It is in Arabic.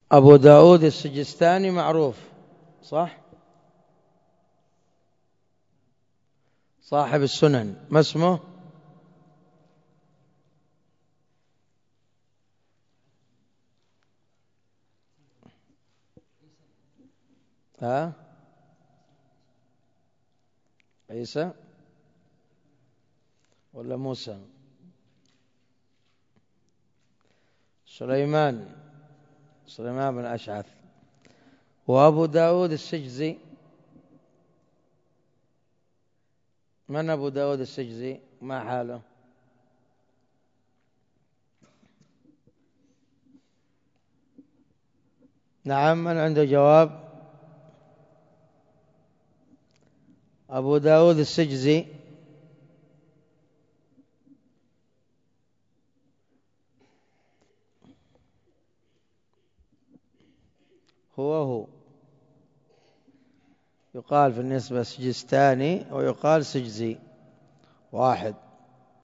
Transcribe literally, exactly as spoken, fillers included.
أبو داود السجستاني معروف صح؟ صاحب السنن، ما اسمه؟ ها؟ عيسى ولا موسى؟ سليمان، سليمان بن أشعث. وأبو داود السجزي، من أبو داود السجزي؟ ما حاله؟ نعم، من عنده جواب؟ أبو داود السجزي هو هو، يقال في النسبة سجستاني ويقال سجزي واحد.